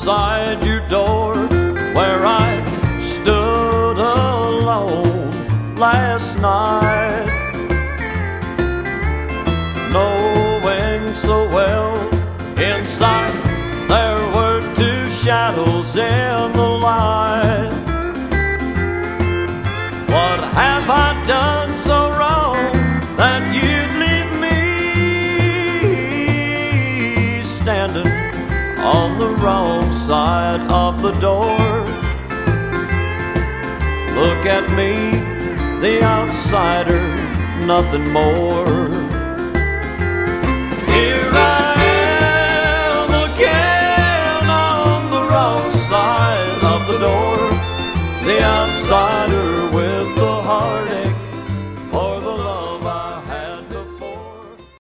outside your door where I stood alone last night, knowing so well inside there were two shadows in the light. What have I done so wrong that you'd leave me standing on the wrong side of the door? Look at me, the outsider, nothing more. Here I am again on the wrong side of the door, the outsider with